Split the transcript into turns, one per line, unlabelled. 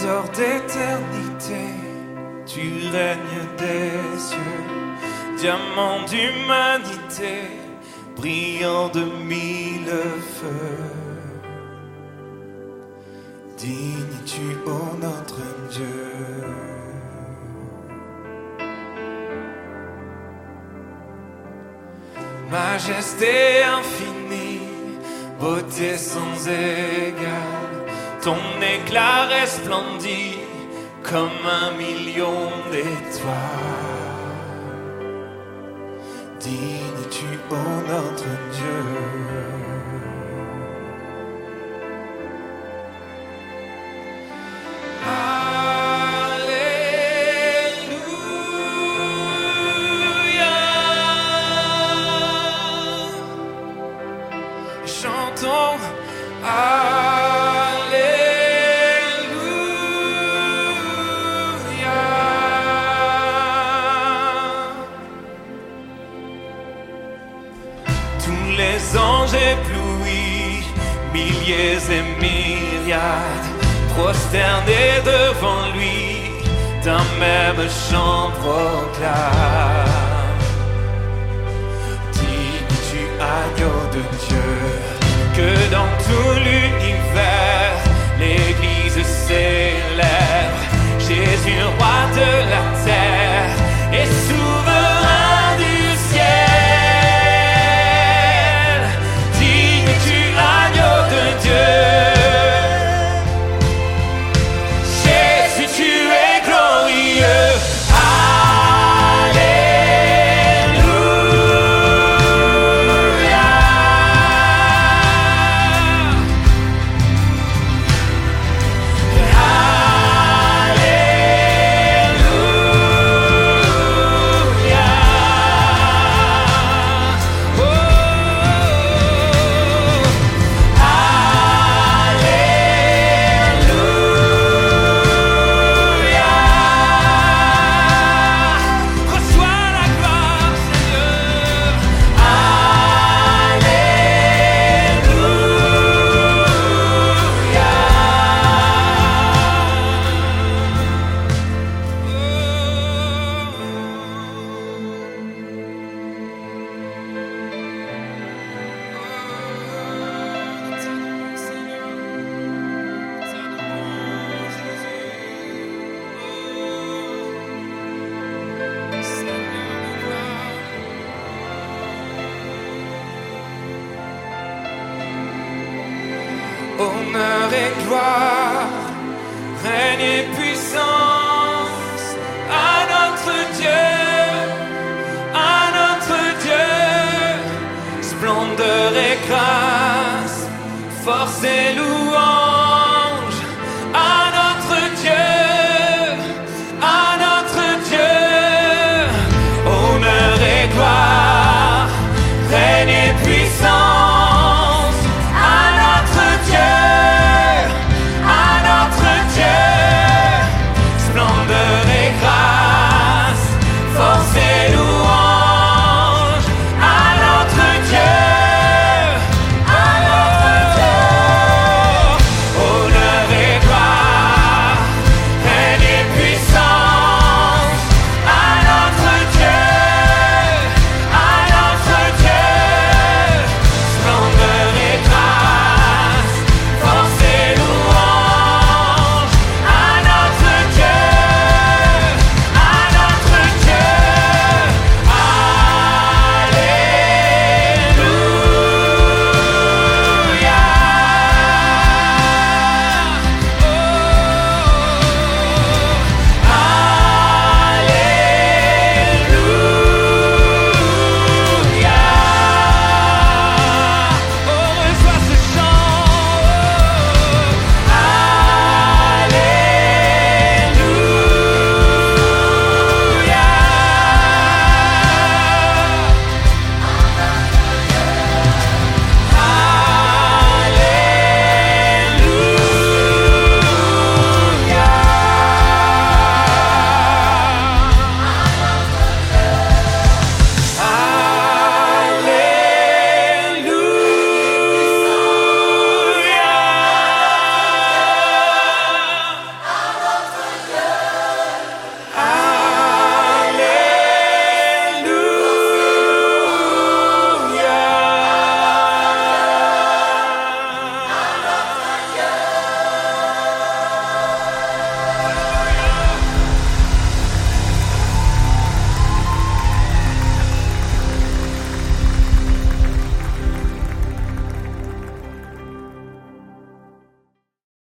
trésor d'éternité, tu règnes des cieux, diamant d'humanité, brillant de mille feux. Digne tu, ô notre Dieu. Majesté infinie, beauté sans égale, ton éclat resplendit comme 1 million d'étoiles. Digne tu, ô notre Dieu. Chantons Alléluia. Tous les anges éblouis, milliers et myriades, prosternés devant lui, d'un même chant proclament. Dis-tu, agneau de Dieu, que dans tout l'univers, l'Église célèbre Jésus, roi de la terre et souverain du ciel. Digne-tu, agneau de Dieu. Jésus, tu es glorieux. Honneur et gloire, règne et puissance à notre Dieu, splendeur et grâce, force et